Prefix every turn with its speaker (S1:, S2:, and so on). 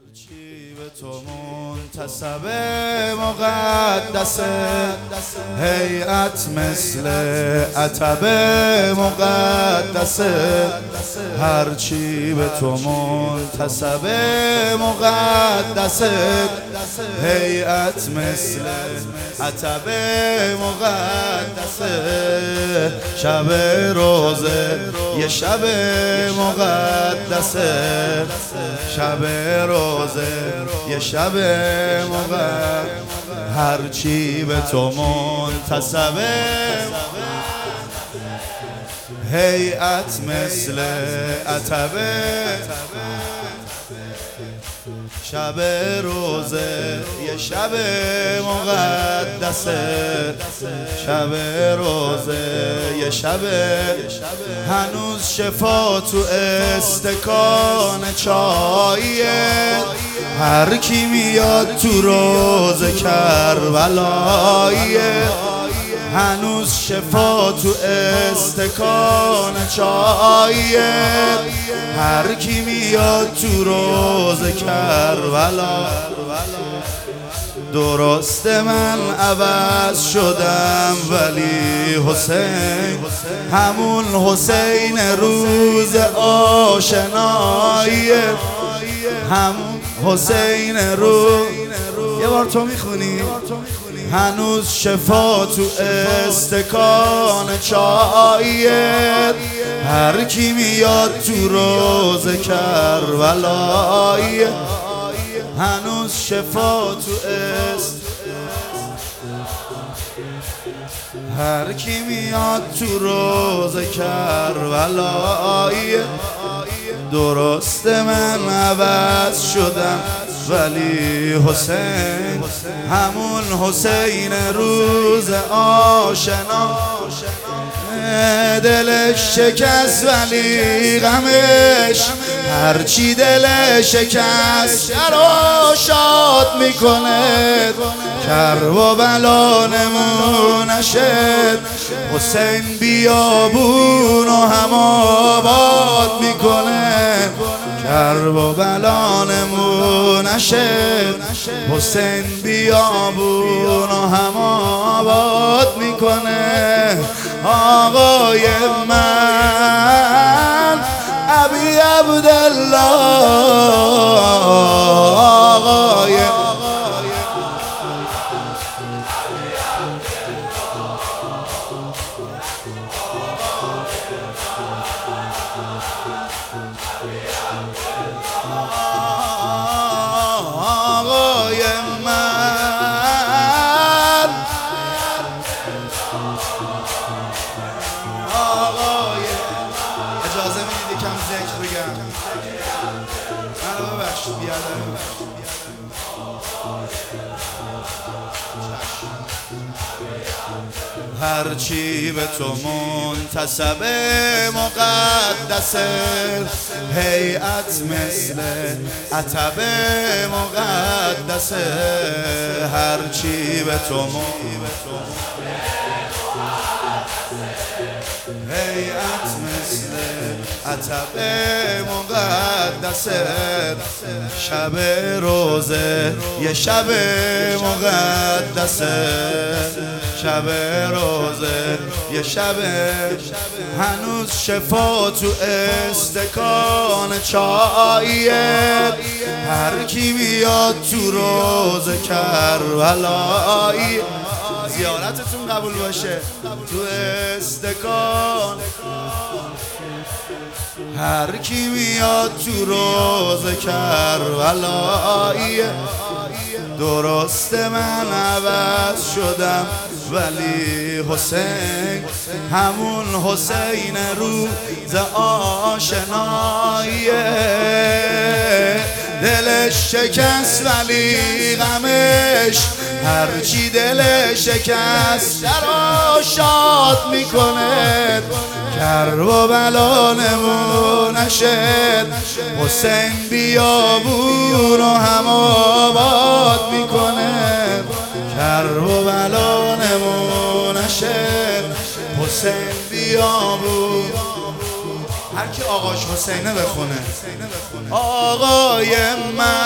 S1: هرچی به تو منتسب مقدسه، هیئت مثل عتب مقدسه. هرچی به تو منتسب مقدسه، هیئت مثل عتب مقدسه. شب روزه یه شب مقدسه، شب روزه یه شب مقدسه. هرچی به تو منتسب هیئت مثل عتب. شب روزه یه شب مقدسه، شب روزه یه شب. هنوز شفا تو استکان چاییه، هر کی میاد تو روز کربلاییه. هنوز شفا تو استکان چاییه، هر کی میاد تو روز کربلا. درست من عوض شدم ولی حسین همون حسین روز آشناییه، همون حسین روز. یه بار تو میخونی؟ هنوز شفا تو استکان چاییه، هر کی میاد تو روز کربلاییه. هنوز شفا تو هر کی میاد تو روز کربلاییه. درست من عوض شدم ولی حسین همون حسین روز آشنا. دلش شکست ولی غمش هرچی دلش شکست رو شاد میکنه. کرب و بلا نمونشد حسین بیابون و هم آباد میکنه. کرب و بلا نمونشد حسین بیابون و هم آباد میکنه. آقای من ابی عبدالله، آقای اجازه میدید یکم ذکر بگم؟ منو ببخشید بیادم. هرچی به تو منتسب مقدسه، هیئت مثل عتب مقدسه. هرچی به تو هیئت مثل عتب مقدسه. شب روزه یه شب مقدسه، شب روزه یه شب. هنوز شفا تو استکان چاییه، هر کی میاد تو روز کربلایی. زیارتتون قبول باشه تو استکان. هر کی میاد تو روز کربلایی. درست من عوض شدم ولی حسین همون حسین روز آشناییه. دلش شکست ولی غمش هرچی دلش شکست رو شاد میکنه. کرب و بلا نمونشد حسین بیابون و هم آباد میکنه. کرب و بلا نمونشد حسین بیابون. هر کی آقاش حسینه بخونه. آقای من